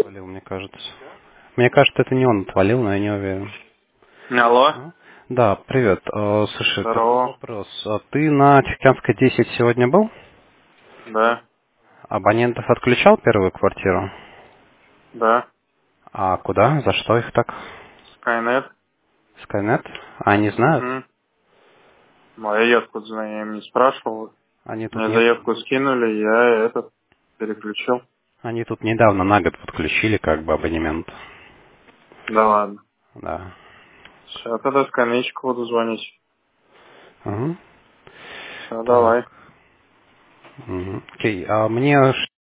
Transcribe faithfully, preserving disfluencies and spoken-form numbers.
отвалил, мне кажется. Мне кажется, это не он отвалил, но я не уверен. Алло, А? Да, привет. Э, Слушай, такой здорово. вопрос. А ты на Тихоокеанской десять сегодня был? Да, Абонентов отключал первую квартиру? да. А куда? За что их так? Скайнет. Скайнет? А они знают? Угу. Ну, а я откуда знаю, я им не спрашивал. Они тут, Мне не... заявку скинули, я этот переключил. Они тут недавно на год подключили как бы абонемент. Да ладно. Да. Все, тогда скамеечку буду звонить. Угу. Все, давай. Так. Угу. Окей. А мне